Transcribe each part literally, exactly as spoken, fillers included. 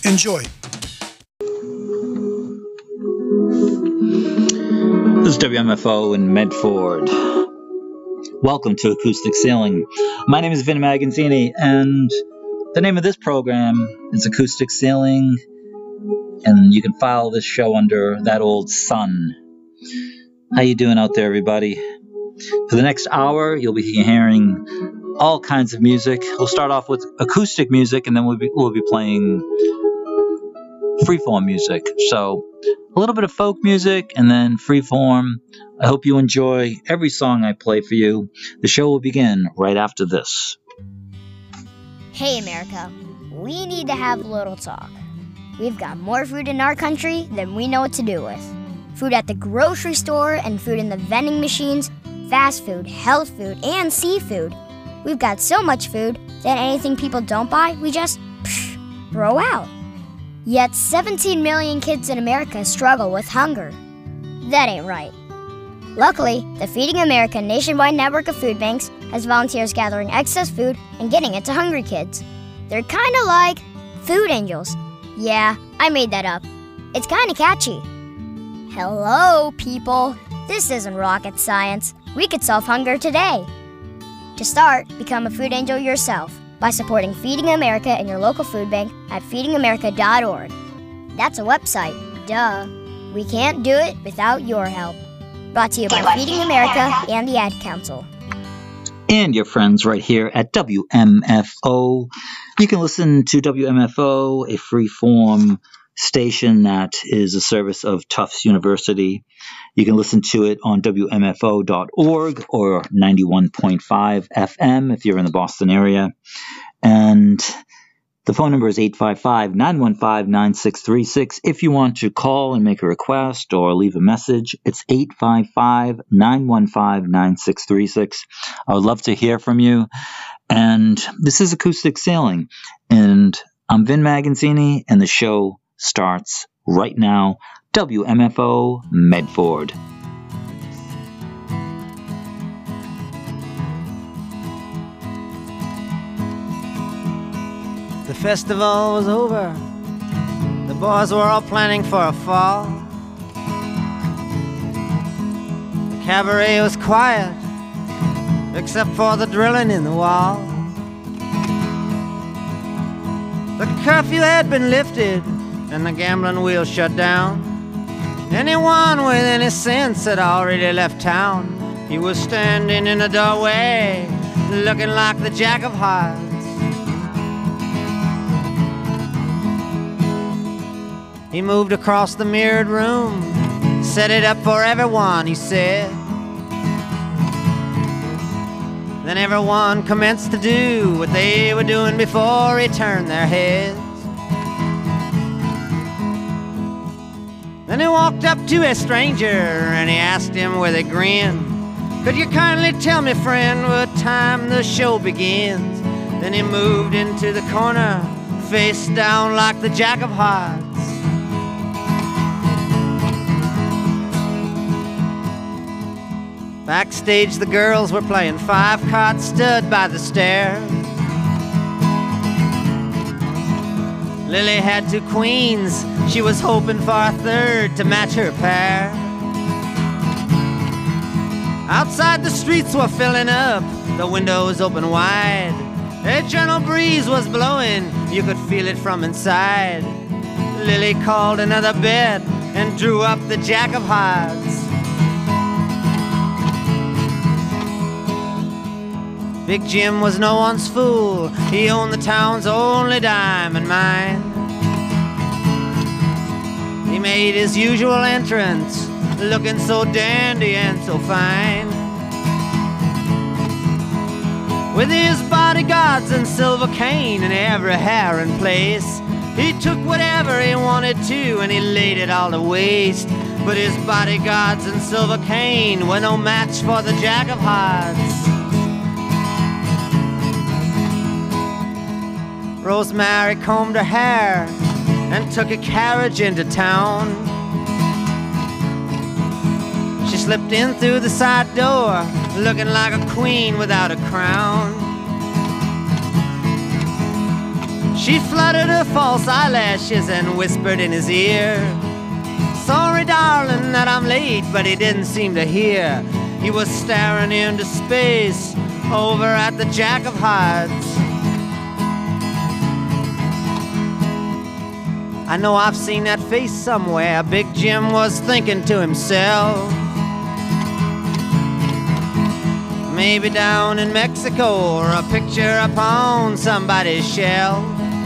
Enjoy. This is W M F O in Medford. Welcome to Acoustic Sailing. My name is Vin Magazzini, and the name of this program is Acoustic Sailing, and you can file this show under That Old Sun. How you doing out there, everybody? For the next hour, you'll be hearing all kinds of music. We'll start off with acoustic music, and then we'll be, we'll be playing freeform music. So a little bit of folk music and then freeform. I hope you enjoy every song I play for you. The show will begin right after this. Hey America, we need to have a little talk. We've got more food in our country than we know what to do with. Food at the grocery store and food in the vending machines, fast food, health food, and seafood. We've got so much food that anything people don't buy, we just psh, throw out. Yet seventeen million kids in America struggle with hunger. That ain't right. Luckily, the Feeding America nationwide network of food banks has volunteers gathering excess food and getting it to hungry kids. They're kind of like food angels. Yeah, I made that up. It's kind of catchy. Hello, people. This isn't rocket science. We could solve hunger today. To start, become a food angel yourself by supporting Feeding America and your local food bank at feeding america dot org. That's a website, duh. We can't do it without your help. Brought to you by Feeding America and the Ad Council. And your friends right here at W M F O. You can listen to W M F O, a free-form station that is a service of Tufts University. You can listen to it on W M F O dot org or ninety-one point five F M if you're in the Boston area. And the phone number is eight five five, nine one five, nine six three six. If you want to call and make a request or leave a message, it's eight five five, nine one five, nine six three six. I would love to hear from you. And this is Acoustic Sailing. And I'm Vin Magazzini, and the show starts right now. W M F O Medford. The festival was over. The boys were all planning for a fall. The cabaret was quiet, except for the drilling in the wall. The curfew had been lifted and the gambling wheel shut down. Anyone with any sense had already left town. He was standing in the doorway, looking like the Jack of Hearts. He moved across the mirrored room, set it up for everyone, he said. Then everyone commenced to do what they were doing before he turned their heads. Then he walked up to a stranger and he asked him with a grin, "Could you kindly tell me, friend, what time the show begins?" Then he moved into the corner, face down like the Jack of Hearts. Backstage, the girls were playing five-card stud by the stairs. Lily had two queens. She was hoping for a third to match her pair. Outside, the streets were filling up, the windows open wide. A gentle breeze was blowing, you could feel it from inside. Lily called another bet and drew up the Jack of Hearts. Big Jim was no one's fool. He owned the town's only diamond mine. He made his usual entrance, looking so dandy and so fine. With his bodyguards and silver cane and every hair in place, he took whatever he wanted to and he laid it all to waste. But his bodyguards and silver cane were no match for the Jack of Hearts. Rosemary combed her hair and took a carriage into town. She slipped in through the side door, looking like a queen without a crown. She fluttered her false eyelashes and whispered in his ear, "Sorry, darling, that I'm late," but he didn't seem to hear. He was staring into space over at the Jack of Hearts. I know I've seen that face somewhere, Big Jim was thinking to himself. Maybe down in Mexico, or a picture upon somebody's shelf.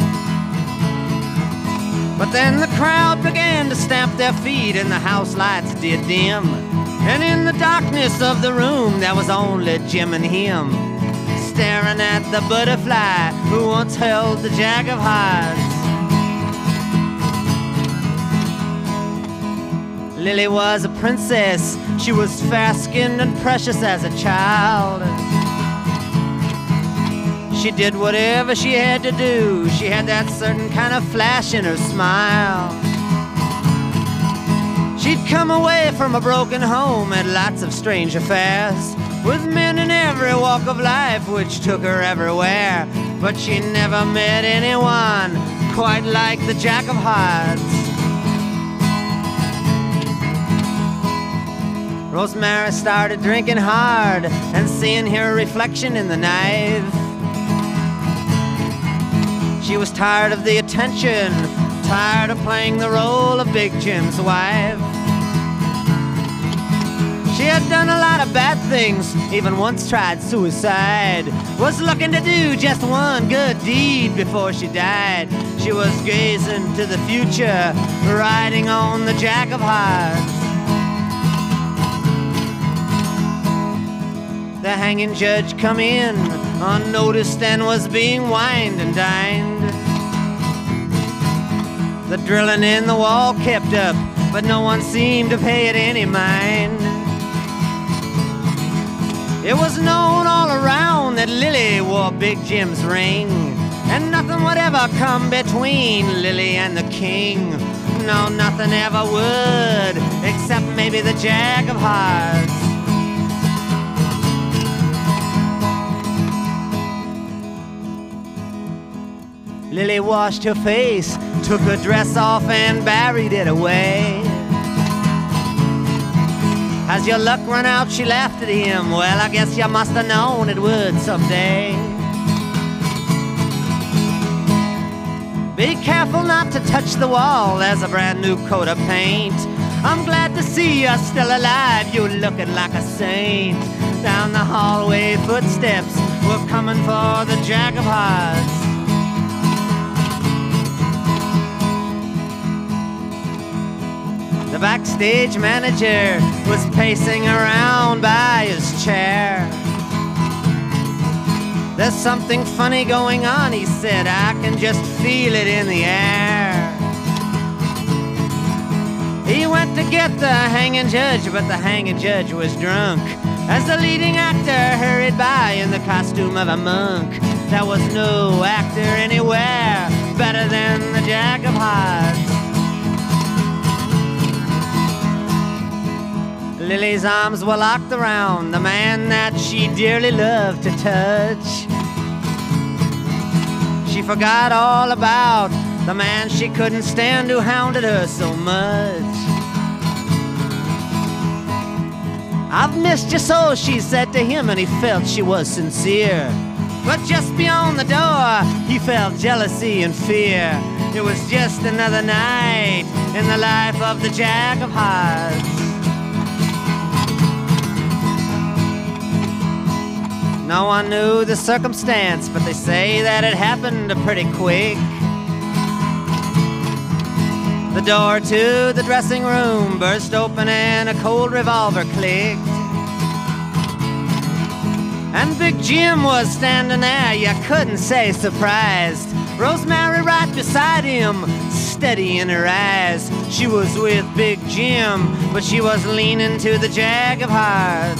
But then the crowd began to stamp their feet and the house lights did dim. And in the darkness of the room there was only Jim and him, staring at the butterfly who once held the Jack of Hearts. Lily was a princess, she was fair-skinned and precious as a child. She did whatever she had to do, she had that certain kind of flash in her smile. She'd come away from a broken home, had lots of strange affairs, with men in every walk of life which took her everywhere. But she never met anyone quite like the Jack of Hearts. Rosemary started drinking hard and seeing her reflection in the knife. She was tired of the attention, tired of playing the role of Big Jim's wife. She had done a lot of bad things, even once tried suicide. Was looking to do just one good deed before she died. She was gazing to the future, riding on the Jack of Hearts. The hanging judge come in unnoticed and was being wined and dined. The drilling in the wall kept up, but no one seemed to pay it any mind. It was known all around that Lily wore Big Jim's ring, and nothing would ever come between Lily and the king. No, nothing ever would, except maybe the Jack of Hearts. Lily washed her face, took her dress off and buried it away. As your luck run out, she laughed at him. Well, I guess you must have known it would someday. Be careful not to touch the wall, there's a brand new coat of paint. I'm glad to see you're still alive, you're looking like a saint. Down the hallway footsteps were coming for the Jack of Hearts. The backstage manager was pacing around by his chair. There's something funny going on, he said, I can just feel it in the air. He went to get the hanging judge, but the hanging judge was drunk. As the leading actor hurried by in the costume of a monk, there was no actor anywhere better than the Jack of Hearts. Lily's arms were locked around the man that she dearly loved to touch. She forgot all about the man she couldn't stand who hounded her so much. I've missed you so, she said to him, and he felt she was sincere. But just beyond the door, he felt jealousy and fear. It was just another night in the life of the Jack of Hearts. No one knew the circumstance, but they say that it happened pretty quick. The door to the dressing room burst open and a cold revolver clicked. And Big Jim was standing there, you couldn't say surprised. Rosemary right beside him, steady in her eyes. She was with Big Jim, but she was leaning to the Jack of Hearts.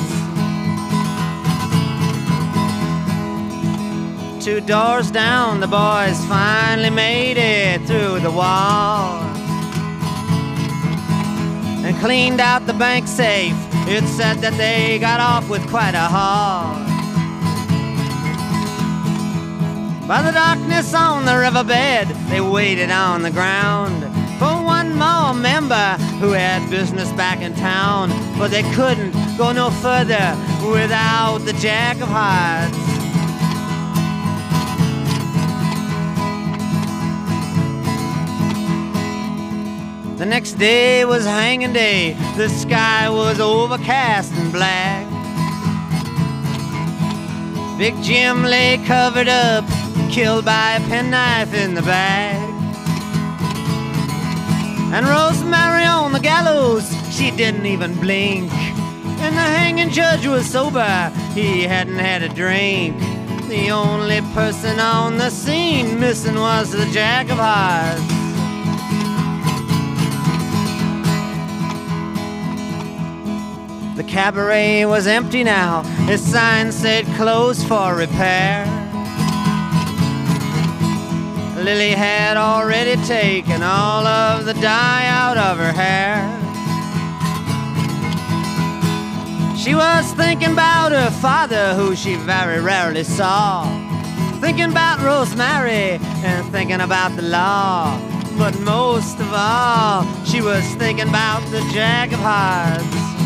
Two doors down, the boys finally made it through the wall and cleaned out the bank safe. It said that they got off with quite a haul. By the darkness on the riverbed, they waited on the ground for one more member who had business back in town. But they couldn't go no further without the Jack of Hearts. The next day was hanging day. The sky was overcast and black. Big Jim lay covered up, killed by a penknife in the back. And Rosemary on the gallows, she didn't even blink. And the hanging judge was sober, he hadn't had a drink. The only person on the scene missing was the Jack of Hearts. The cabaret was empty now, its sign said closed for repair. Lily had already taken all of the dye out of her hair. She was thinking about her father, who she very rarely saw, thinking about Rosemary and thinking about the law. But most of all, she was thinking about the Jack of Hearts.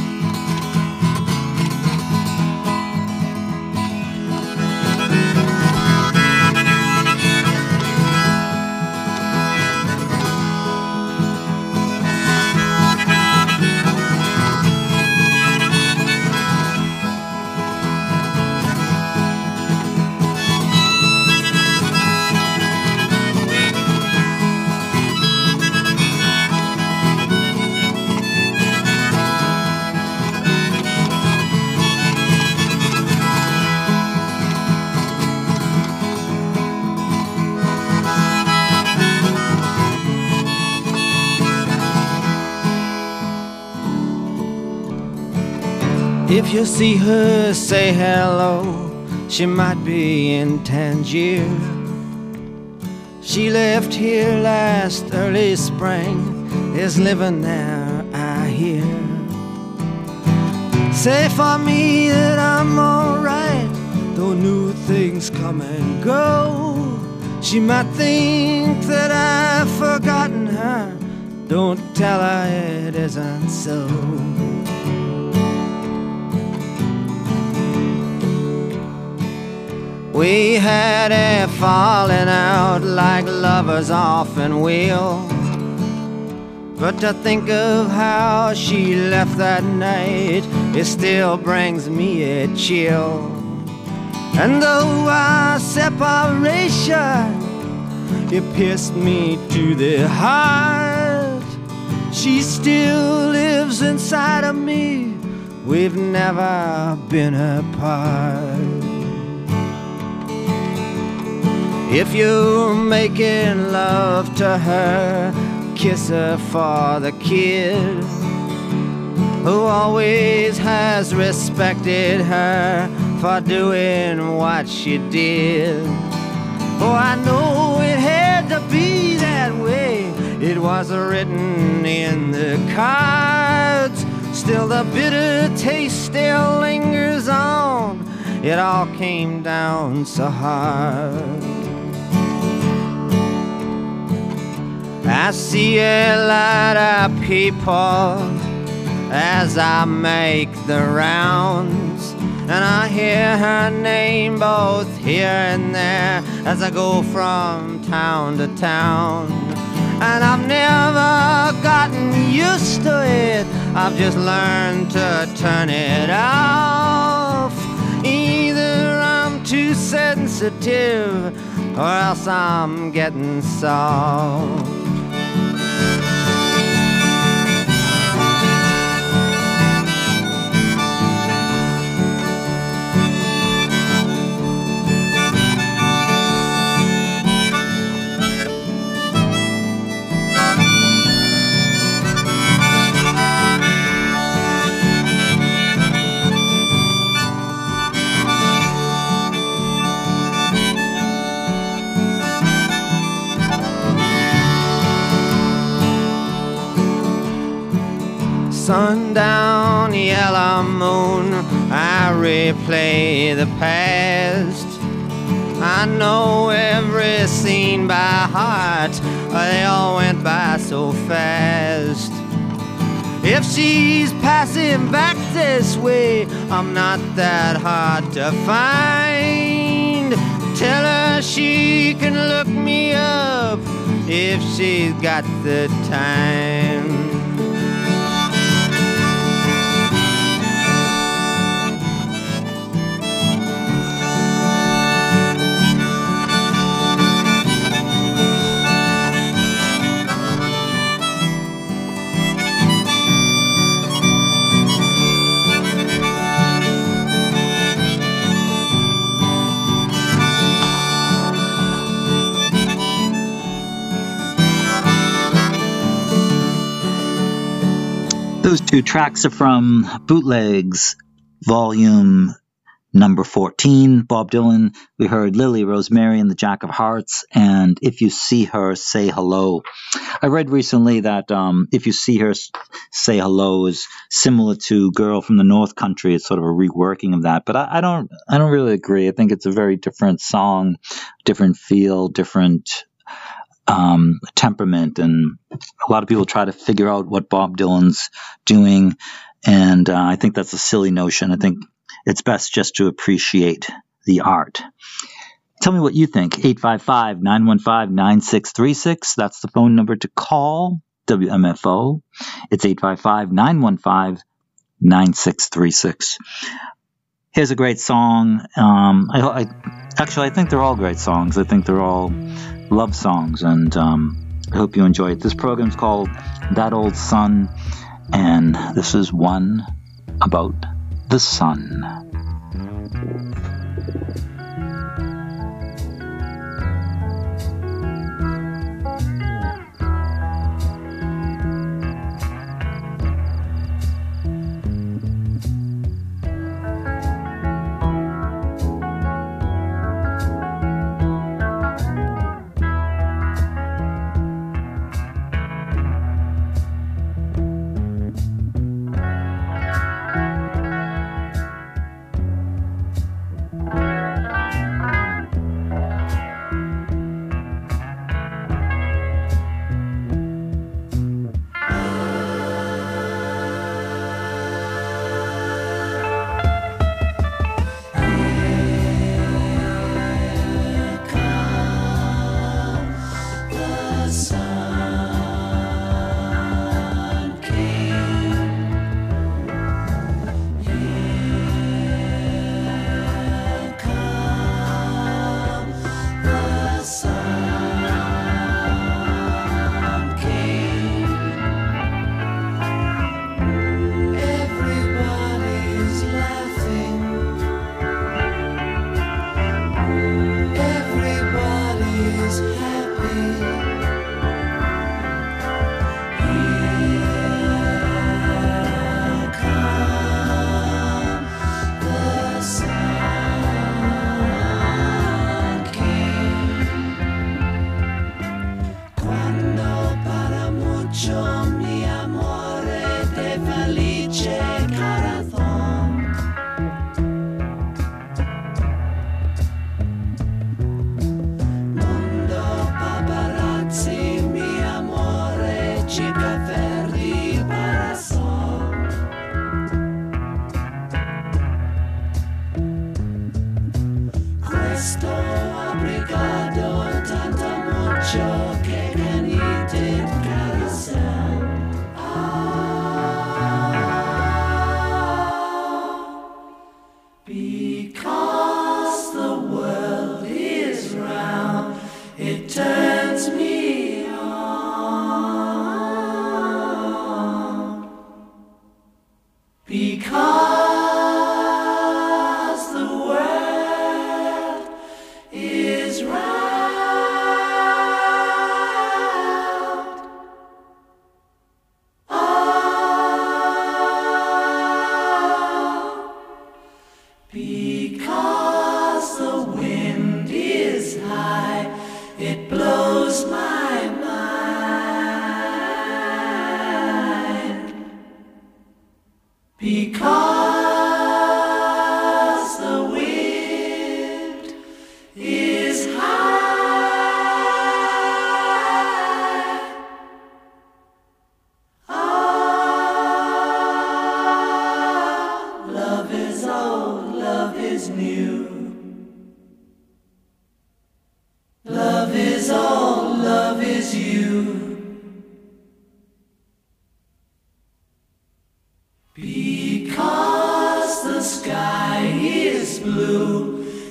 If you see her, say hello. She might be in Tangier. She left here last early spring, is living there, I hear. Say for me that I'm alright, though new things come and go. She might think that I've forgotten her. Don't tell her it isn't so. We had a falling out like lovers often will. But to think of how she left that night, it still brings me a chill. And though our separation, it pierced me to the heart, she still lives inside of me. We've never been apart. If you're making love to her, kiss her for the kid who always has respected her for doing what she did. Oh, I know it had to be that way. It was written in the cards. Still the bitter taste still lingers on. It all came down so hard. I see a lot of people as I make the rounds, and I hear her name both here and there as I go from town to town. And I've never gotten used to it, I've just learned to turn it off. Either I'm too sensitive or else I'm getting soft. Sundown, yellow moon, I replay the past. I know every scene by heart, they all went by so fast. If she's passing back this way, I'm not that hard to find. Tell her she can look me up if she's got the time. Those two tracks are from Bootlegs, volume number fourteen, Bob Dylan. We heard Lily Rosemary and the Jack of Hearts, and If You See Her, Say Hello. I read recently that um, If You See Her, Say Hello is similar to Girl from the North Country. It's sort of a reworking of that, but I, I don't I don't really agree. I think it's a very different song, different feel, different Um, temperament, and a lot of people try to figure out what Bob Dylan's doing, and uh, I think that's a silly notion. I think it's best just to appreciate the art. Tell me what you think. eight five five, nine one five, nine six three six. That's the phone number to call W M F O. It's eight five five, nine one five, nine six three six. Here's a great song. Um, I, I, actually, I think they're all great songs. I think they're all love songs, and um, I hope you enjoy it. This program's called That Old Sun, and this is one about the sun. It turns me on.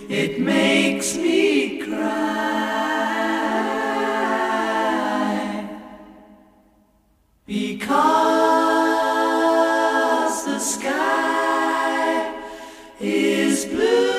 it makes me cry, because the sky is blue.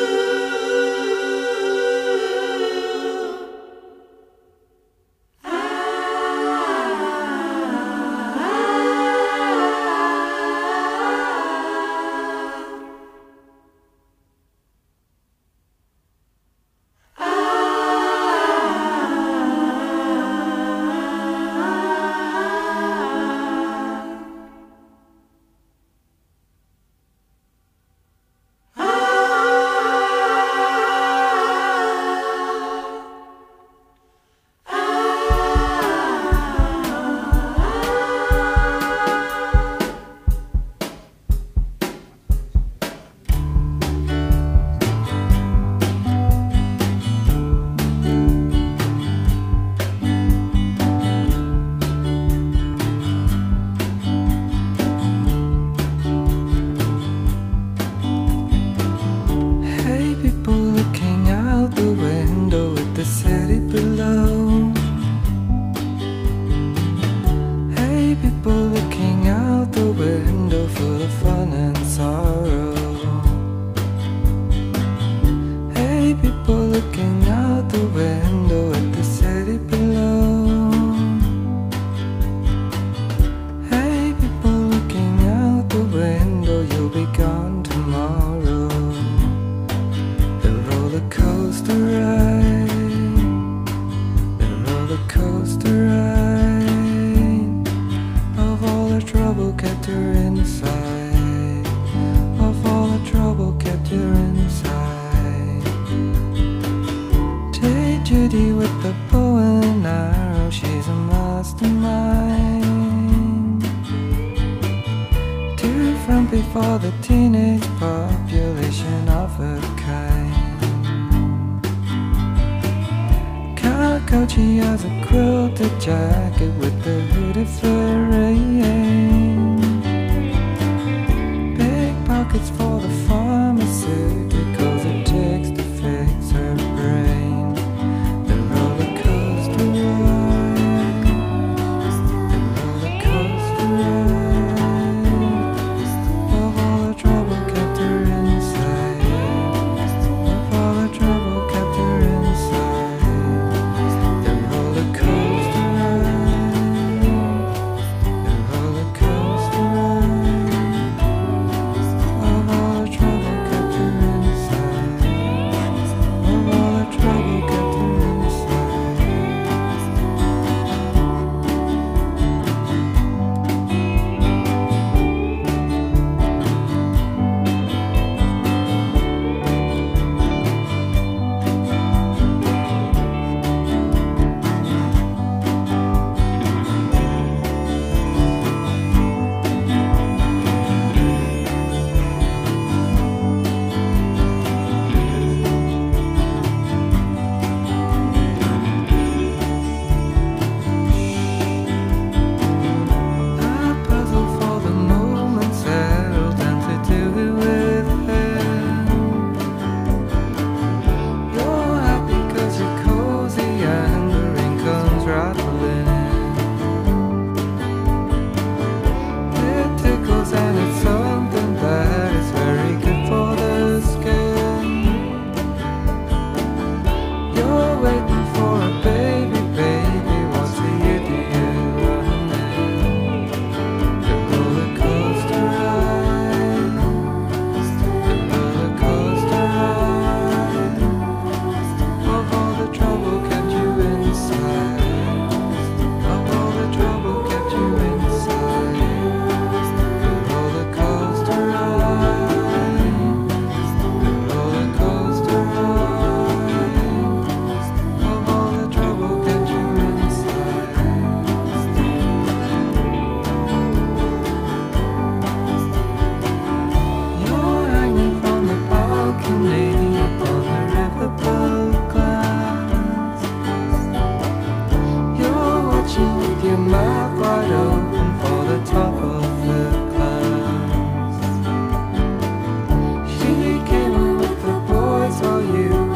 You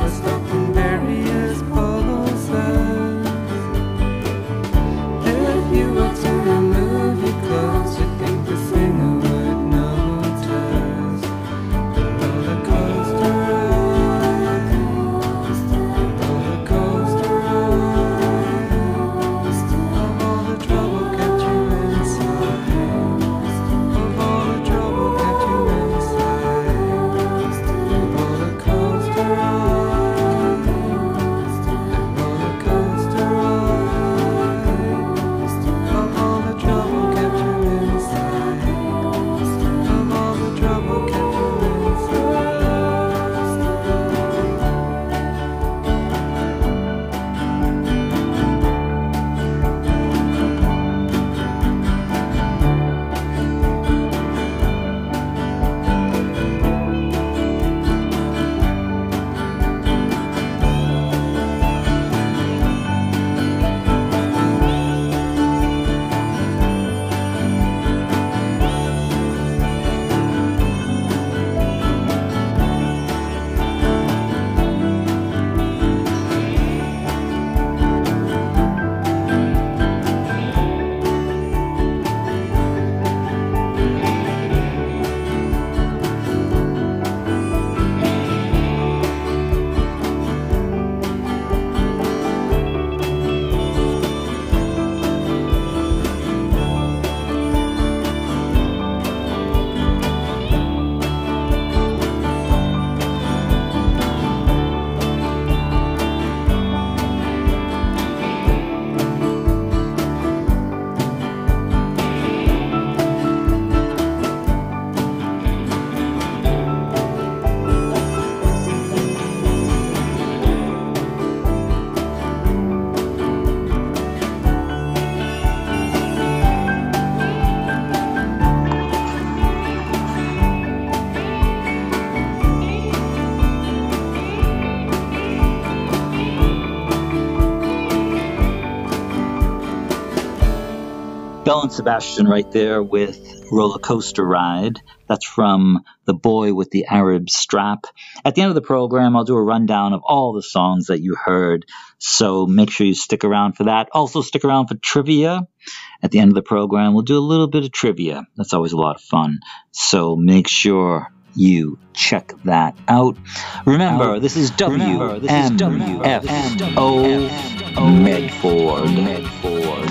Belle and Sebastian right there with Roller Coaster Ride. That's from The Boy with the Arab Strap. At the end of the program, I'll do a rundown of all the songs that you heard, so make sure you stick around for that. Also, stick around for trivia. At the end of the program, we'll do a little bit of trivia. That's always a lot of fun, so make sure you check that out. Remember, this is W M F O Medford. Medford.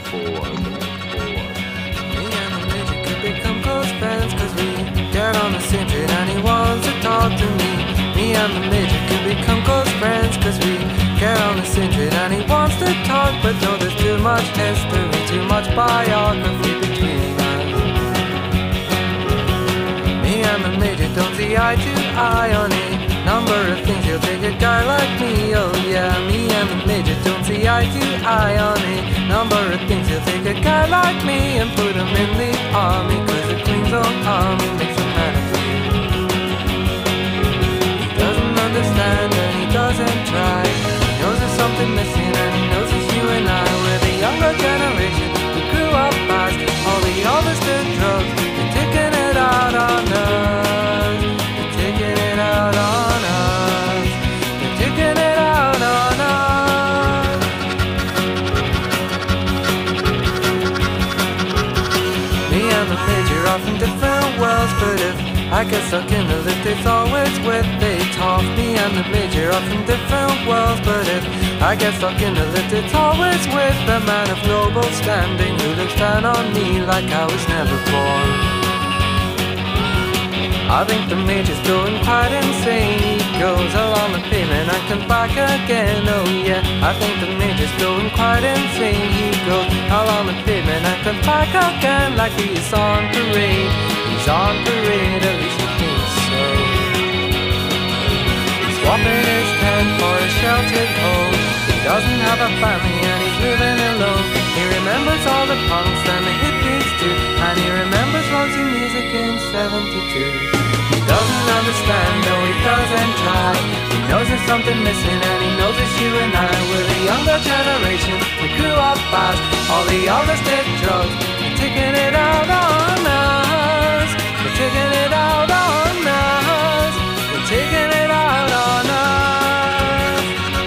Get on the Sindred and he wants to talk to me. Me and the midget could become close friends, cause we get on the Sindred and he wants to talk, but no, there's too much history, too much biography between us. Me and the midget don't see eye to eye on a number of things. He'll take a guy like me, oh yeah. Me and the midget don't see eye to eye on a number of things. He'll take a guy like me and put him in the army, cause the Queen's own army makes a man of you. He doesn't understand and he doesn't try. He knows there's something missing and he knows it's you and I. We're the younger generation who grew up fast. All the others did drugs, they're taking it out on us. They're taking it out on us. They're taking it out on us. Me and the midget are from different worlds, but if I get stuck in the lift, it's always with a talk. Me and the midget are from different worlds, but if I get stuck in the lift, it's always with the man of noble standing who looks down on me like I was never born. I think the midget's going quite insane. He goes along the pavement and comes back again, oh yeah. I think the midget's going quite insane. He goes along the pavement and comes back again, like he's on parade. He's on parade, at least he thinks so. He's swapping his tent for a sheltered home. He doesn't have a family and he's living alone. He remembers all the punks and the hippies too, and he remembers Roxy Music in seventy-two. He doesn't understand, no he doesn't try. He knows there's something missing and he knows it's you and I. We're the younger generation, we grew up fast. All the others did drugs, they're taking it out on us. They're taking it out on us. They're taking it out on us.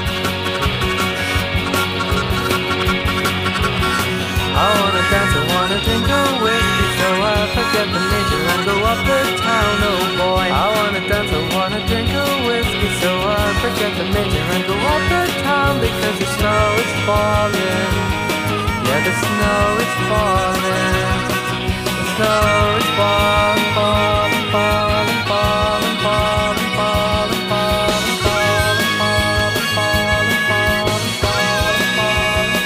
I wanna dance, I wanna drink a whiskey, so I forget the nature and go up the town, oh boy. I wanna dance, I wanna drink a whiskey, so I forget the nature and go up the town, because the snow is falling. Yeah, the snow is falling. The snow is falling, falling, falling, falling, falling, falling, falling, falling, falling, falling, falling, falling, falling, falling,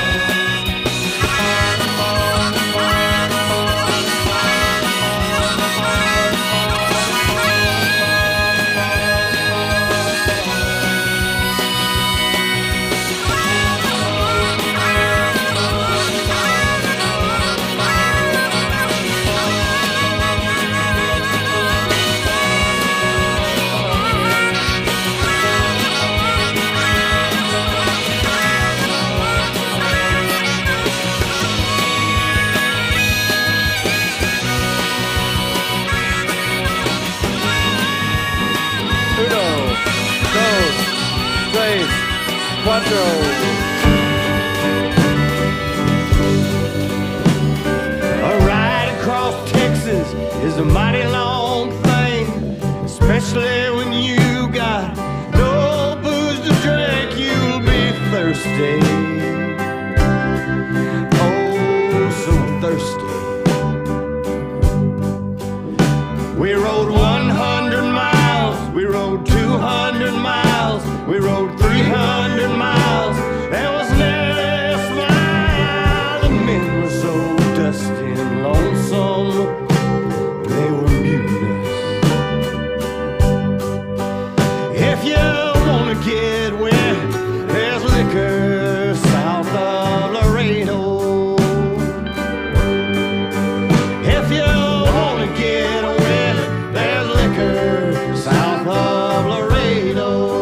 Quattro. A ride across Texas is a mighty long thing, especially when you got no booze to drink. You'll be thirsty, oh so thirsty. We rode one hundred miles, we rode two hundred miles, we rode three hundred miles. There was never a smile. The men were so dusty and lonesome, they were mutinous. If you wanna get wet, there's liquor south of Laredo. If you wanna get wet, there's liquor south of Laredo.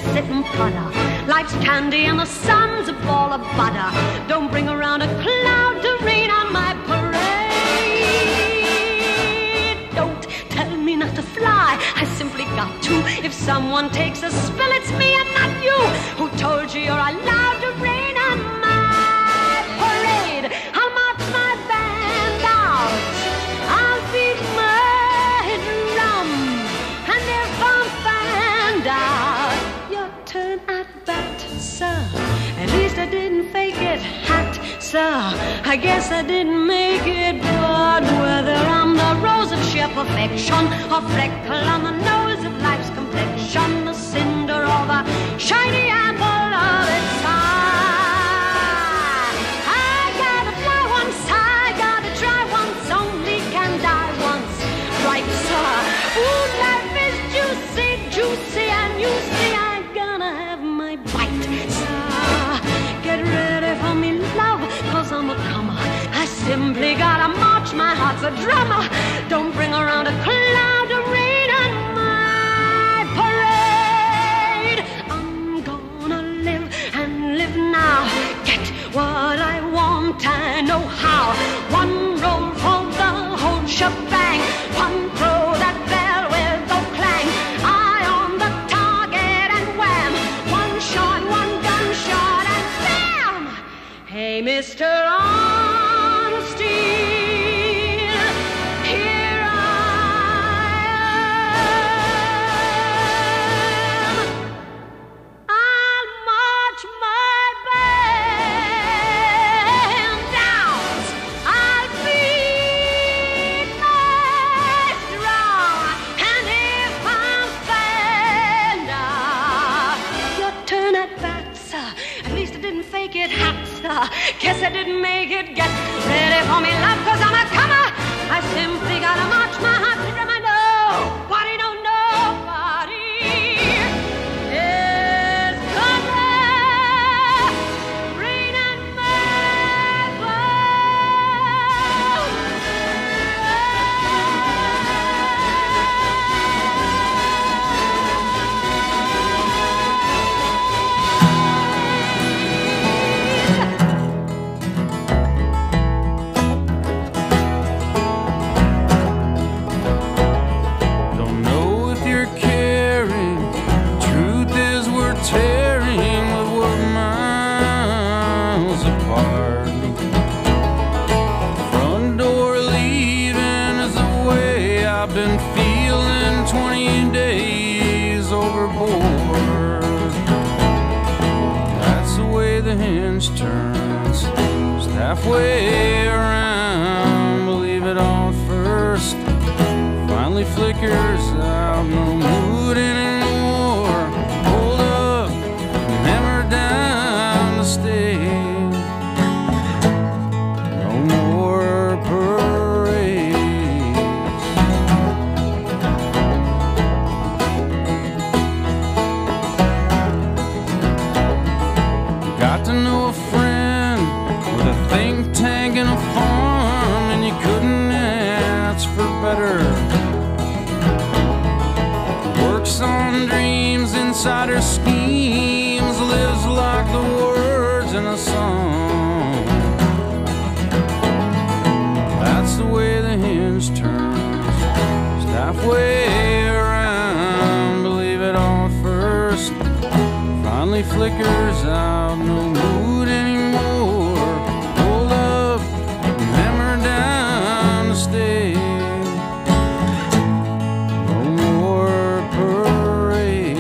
sit and putter. Life's candy and the sun's a ball of butter. Don't bring around a cloud to rain on my parade. Don't tell me not to fly, I simply got to. If someone takes a spill, it's me and not you. Who told you you're allowed to rain on my parade? I'll march my band out, I'll beat my drum, and if I'm found out, your turn at bat, sir. At least I didn't fake it, hat, sir. I guess I didn't make it, but whether I'm the rose of sheer perfection, or freckle on the nose of life's complexion, the cinder or the shiny apple of its eye, I gotta fly once, I gotta try once, only can die once, right, sir? Ooh, life is juicy, juicy, and you see I'm gonna have my bite, sir. Get ready for me, love, cause I'm a comer. I simply gotta march, my heart's a drummer. Don't bring around a cloud of rain on my parade. I'm gonna live and live now. Get what I want, I know how. One roll for the whole shebang. One throw that bell with no clang. Eye on the target and wham. One shot, one gunshot and bam. Hey, Mister Honesty, here I am. I'll march my band down. I'll beat my drum, and if I'm found out, your turn at bat, sir. At least I didn't fake it, hat, sir. Guess I didn't make it. Get ready for me, love, cause I'm a comer. I simply gotta march my heart to drum. I know, nobody, no, nobody is gonna rain on my Don't know if you're caring. Truth is we're tearing, but we're miles apart. Front door leaving is the way I've been feeling. Twenty days overboard. That's the way the hinge turns. Just halfway around. Believe it all first. Finally flickers out, no mood anymore. Hold up, hammer down the stage. No more parades. Got to know a friend with a think tank and a farm, and you couldn't ask for better. Works on dreams, insider schemes, lives like the words in a song. That's the way the hinge turns. Just halfway around, believe it all first. Finally flickers out, no mood anymore. Hold up, hammer down the stage. No more parades.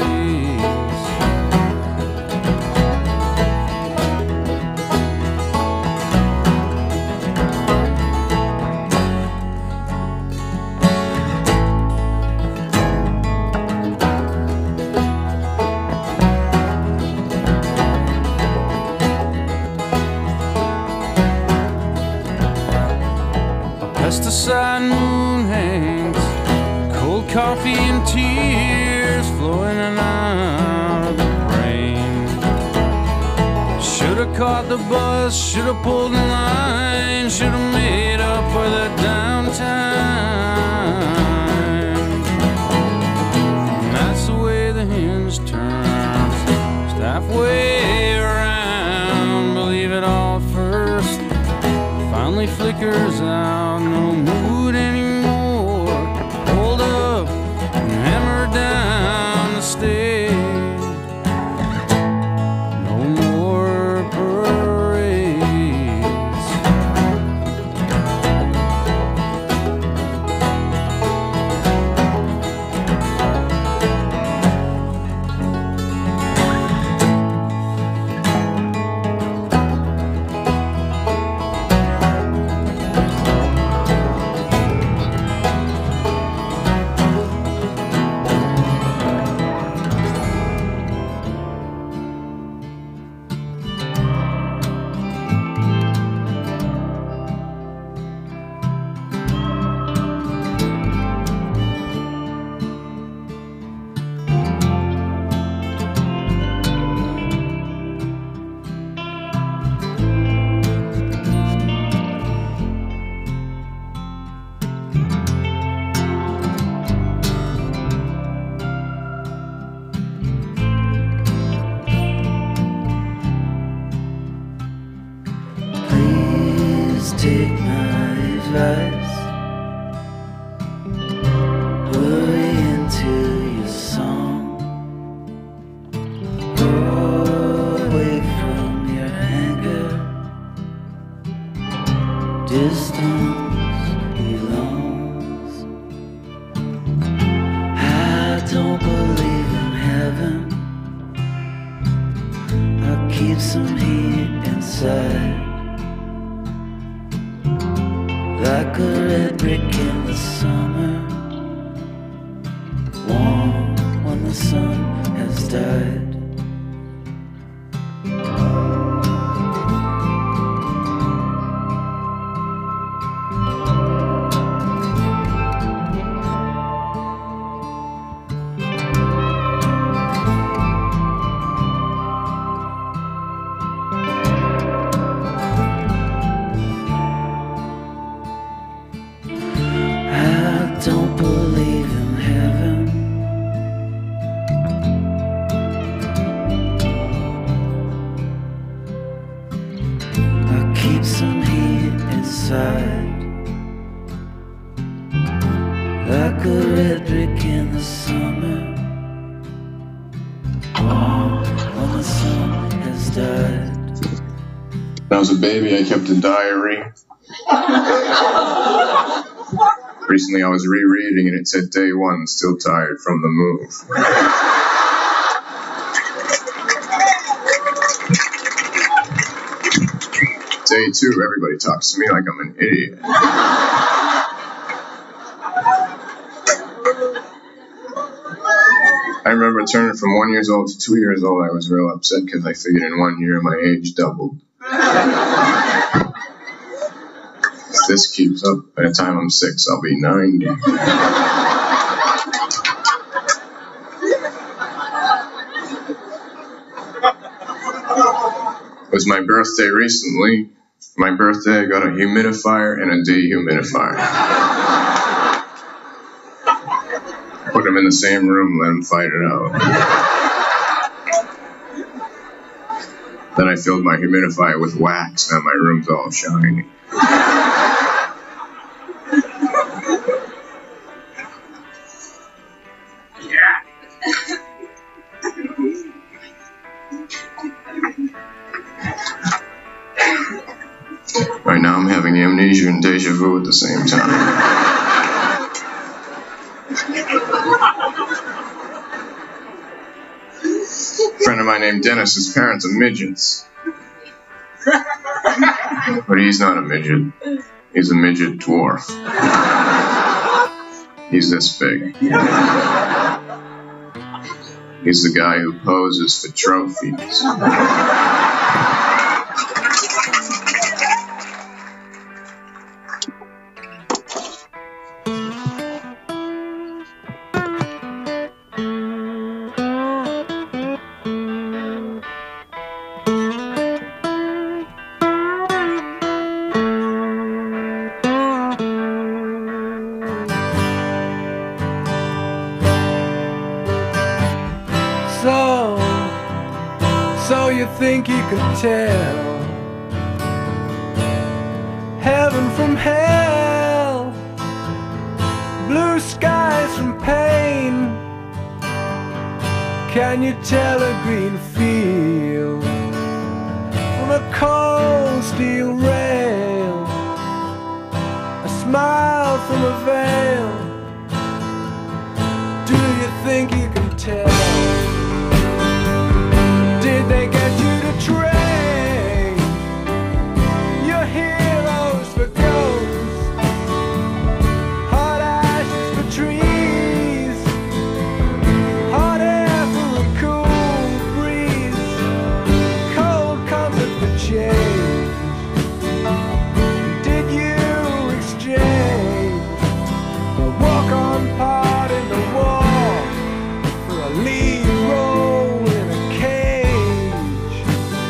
Pesticide moon hangs, cold coffee and tears flowing in and out of the rain. Should've caught the bus, should've pulled the line, should've made up for the downtime. And that's the way the hinge turns. halfway around. Believe it all first, finally flickers out. No mood anymore. Hold up and hammer down the stage. No more parades. Please take my advice. Worry into your song. Roll away from your anger. Distance belongs. I don't believe in heaven. I'll keep some heat inside. Like a red brick in the summer, warm when the sun has died. I don't believe in heaven. I'll keep some heat inside. Like a red brick in the summer, warm when the sun has died. When I was a baby, I kept a diary. Recently, I was rereading and it said day one, still tired from the move. Day two, everybody talks to me like I'm an idiot. I remember turning from one years old to two years old. I was real upset because I figured in one year my age doubled. If this keeps up, by the time I'm six, I'll be ninety. It was my birthday recently. For my birthday, I got a humidifier and a dehumidifier. Put them in the same room, let them fight it out. Then I filled my humidifier with wax, now my room's all shiny. Right now I'm having amnesia and deja vu at the same time. A friend of mine named Dennis, his parents are midgets. But he's not a midget. He's a midget dwarf. He's this big. He's the guy who poses for trophies. So So you think you could tell heaven from hell, blue skies from pain? Can you tell a green field from a cold steel rail, a smile from a veil? Do you think you can tell? Did they get you to train your heroes for ghosts, hot ashes for trees, hot air for a cool breeze, cold comfort for change? Did you exchange a walk-on part in the war for a lead role in a cage?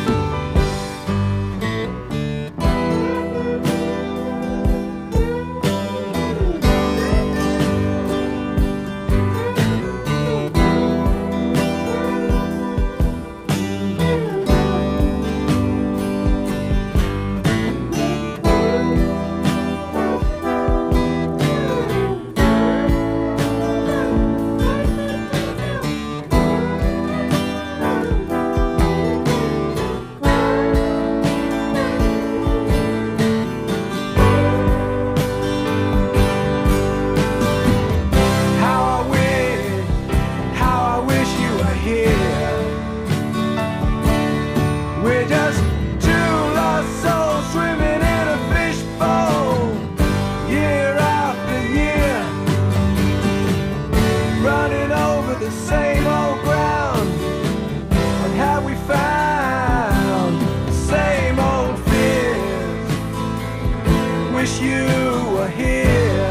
How I wish, how I wish you were here. We're just two lost souls swimming in a fishbowl, year after year, running over the same old ground. And have we found the same old fears? Wish you were here.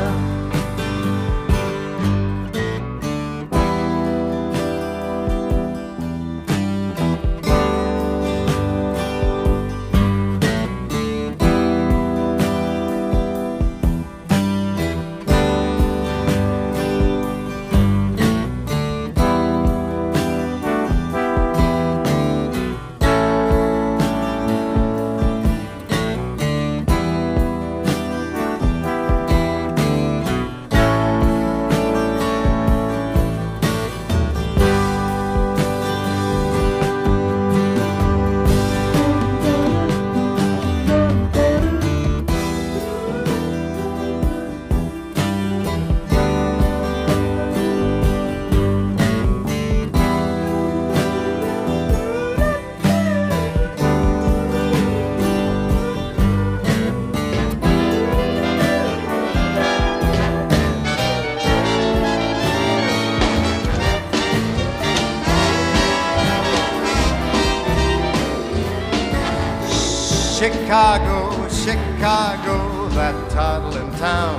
Chicago, Chicago, that toddling town.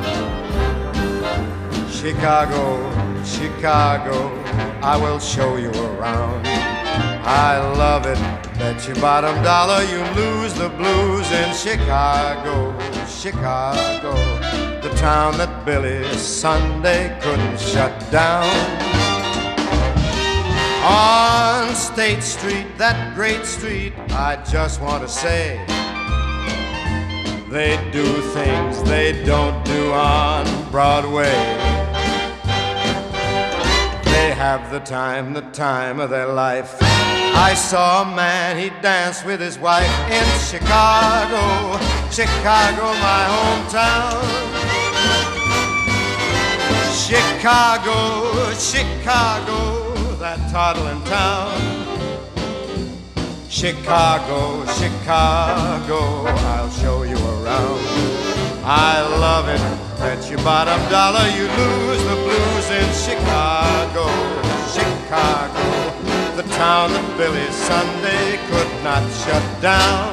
Chicago, Chicago, I will show you around. I love it, bet your bottom dollar you lose the blues in Chicago, Chicago, the town that Billy Sunday couldn't shut down. On State Street, that great street, I just want to say, they do things they don't do on Broadway. They have the time, the time of their life. I saw a man, he danced with his wife in Chicago, Chicago, my hometown. Chicago, Chicago, that toddling town. Chicago, Chicago, I'll show you around. I love it, bet your bottom dollar you lose the blues in Chicago, Chicago, the town that Billy Sunday could not shut down.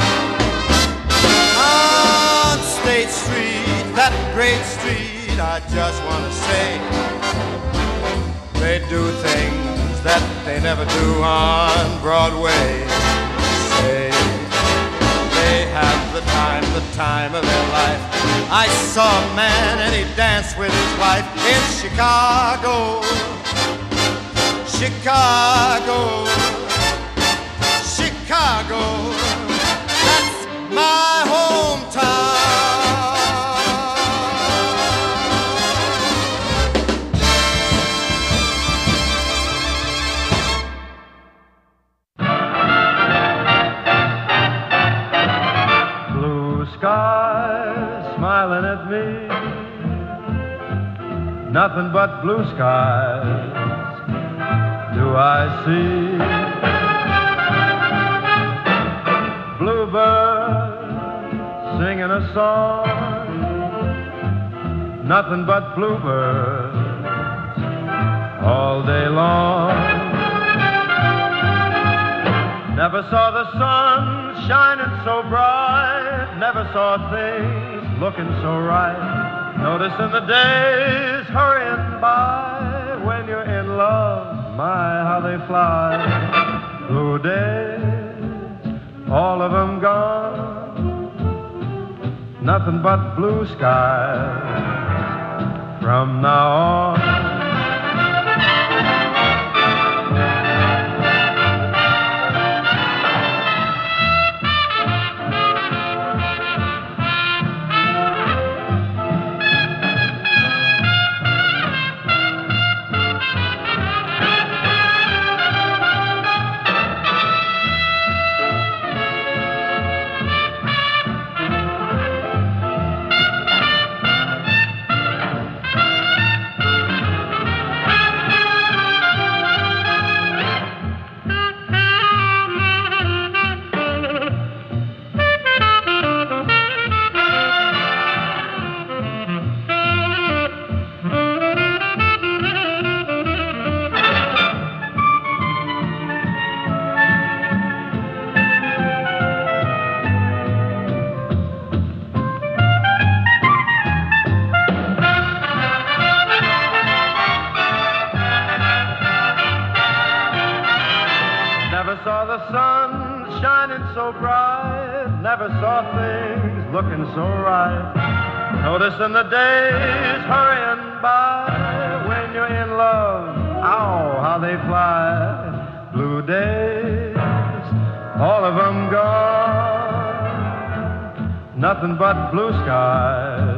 On State Street, that great street, I just want to say, they do things that they never do on Broadway. Say, they have the time, the time of their life. I saw a man and he danced with his wife in Chicago, Chicago, skies smiling at me. Nothing but blue skies do I see. Bluebirds singing a song. Nothing but bluebirds all day long. Never saw the sun shining so bright. Never saw things looking so right. Noticing the days hurrying by. When you're in love, my, how they fly. Blue days, all of them gone. Nothing but blue skies from now on. Never saw the sun shining so bright. Never saw things looking so right. Noticing the days hurrying by. When you're in love, ow, how they fly. Blue days, all of them gone. Nothing but blue skies.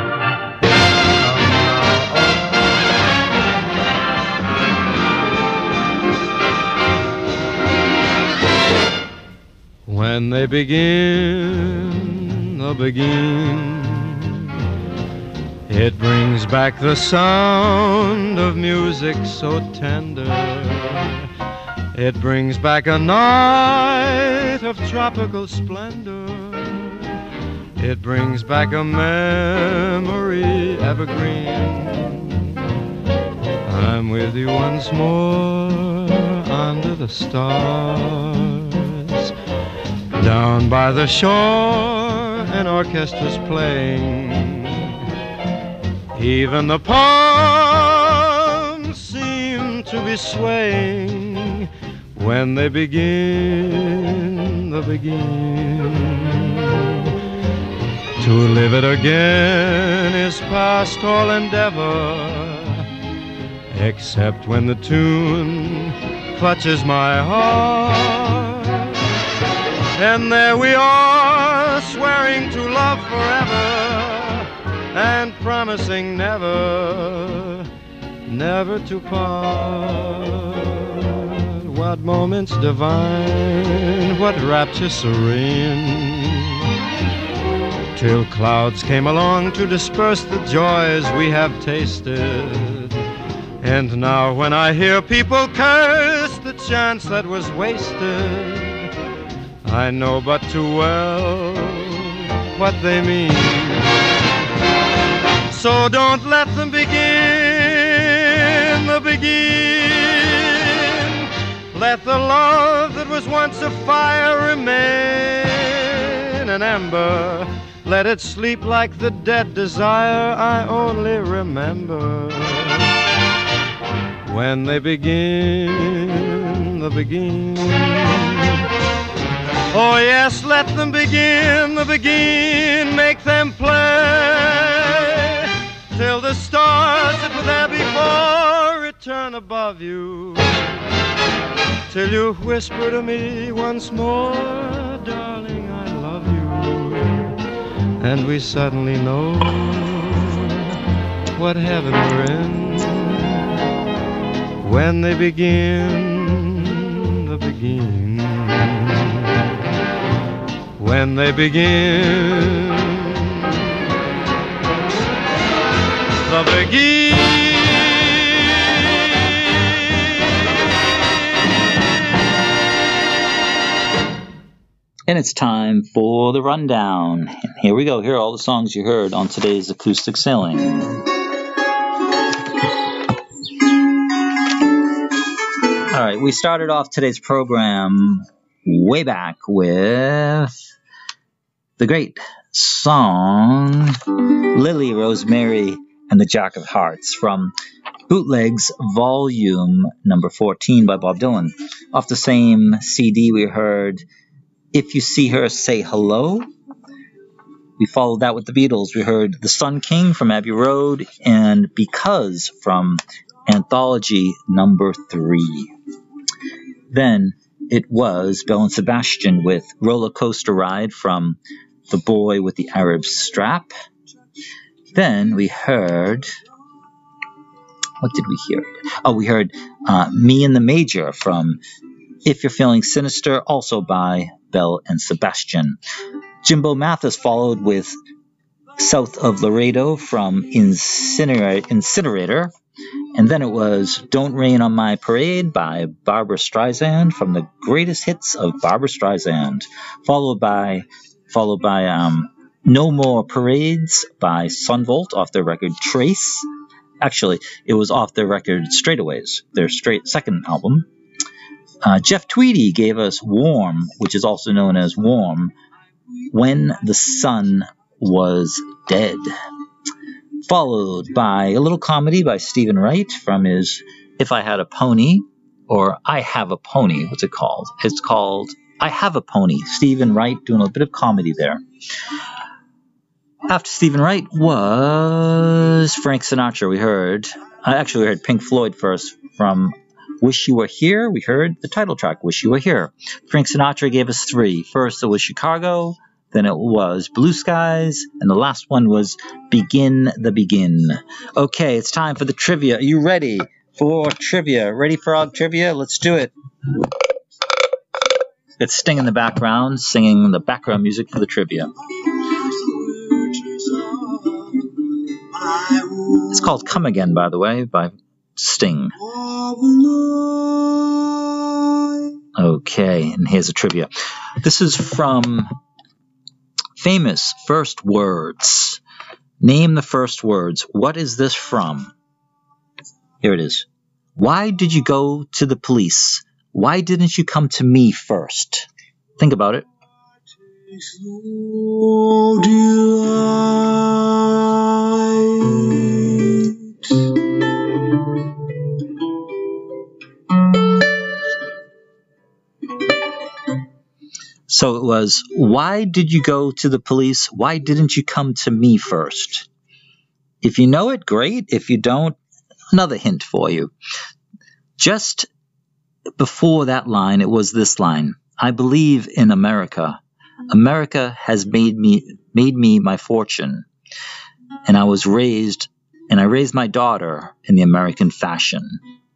When they begin, they'll begin. It brings back the sound of music so tender. It brings back a night of tropical splendor. It brings back a memory evergreen. I'm with you once more under the stars. Down by the shore, an orchestra's playing. Even the palms seem to be swaying. When they begin, they begin. To live it again is past all endeavor, except when the tune clutches my heart. And there we are, swearing to love forever, and promising never, never to part. What moments divine, what rapture serene, till clouds came along to disperse the joys we have tasted. And now when I hear people curse the chance that was wasted, I know but too well what they mean. So don't let them begin, the begin. Let the love that was once a fire remain an ember. Let it sleep like the dead desire I only remember. When they begin, the begin. Oh yes, let them begin, the begin, make them play, till the stars that were there before return above you, till you whisper to me once more, darling, I love you, and we suddenly know what heaven we're in. When they begin, the begin. When they begin, the beginning. And it's time for the rundown. And here we go. Here are all the songs you heard on today's Acoustic Sailing. All right, we started off today's program way back with the great song Lily, Rosemary, and the Jack of Hearts from Bootlegs Volume number fourteen by Bob Dylan. Off the same C D we heard If You See Her, Say Hello. We followed that with the Beatles. We heard The Sun King from Abbey Road and Because from Anthology number three. Then it was Belle and Sebastian with Roller Coaster Ride from The Boy with the Arab Strap. Then we heard... What did we hear? Oh, we heard uh, Me and the Major from If You're Feeling Sinister, also by Belle and Sebastian. Jimbo Mathis followed with South of Laredo from Incinerat- Incinerator. And then it was Don't Rain on My Parade by Barbra Streisand from the greatest hits of Barbra Streisand. Followed by, followed by um, No More Parades by Sunvolt off their record Trace. Actually, it was off their record Straightaways, their straight second album. Uh, Jeff Tweedy gave us Warm, which is also known as Warm, When the Sun Was Dead. Followed by a little comedy by Stephen Wright from his If I Had a Pony, or I Have a Pony. What's it called? It's called I Have a Pony. Stephen Wright doing a bit of comedy there. After Stephen Wright was Frank Sinatra. We heard, actually we heard Pink Floyd first from Wish You Were Here. We heard the title track, Wish You Were Here. Frank Sinatra gave us three. First it was Chicago, then it was Blue Skies, and the last one was Begin the Begin. Okay, it's time for the trivia. Are you ready for trivia? Ready for our trivia? Let's do it. It's Sting in the background, singing the background music for the trivia. It's called Come Again, by the way, by Sting. Okay, and here's a trivia. This is from Famous First Words. Name the first words. What is this from? Here it is. Why did you go to the police? Why didn't you come to me first? Think about it. So it was, why did you go to the police? Why didn't you come to me first? If you know it, great. If you don't, another hint for you. Just before that line, it was this line. I believe in America. America has made me made me my fortune. And I was raised, and I raised my daughter in the American fashion.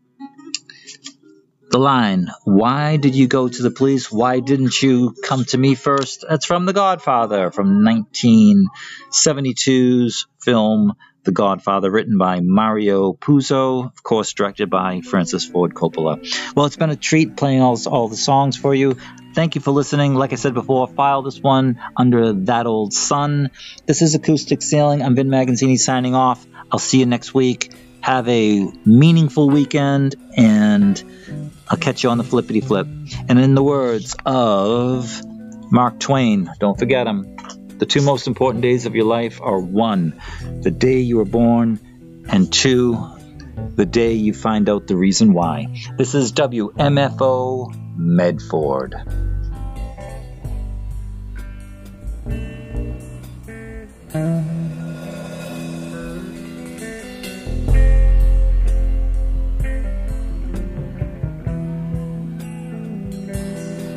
The line, why did you go to the police? Why didn't you come to me first? That's from The Godfather, from nineteen seventy-two's film The Godfather, written by Mario Puzo, of course directed by Francis Ford Coppola. Well, it's been a treat playing all, all the songs for you. Thank you for listening. Like I said before, file this one under That Old Sun. This is Acoustic Sailing. I'm Vin Magazzini signing off. I'll see you next week. Have a meaningful weekend, and I'll catch you on the flippity flip. And in the words of Mark Twain, don't forget him, the two most important days of your life are one, the day you were born, and two, the day you find out the reason why. This is W M F O Medford. Uh.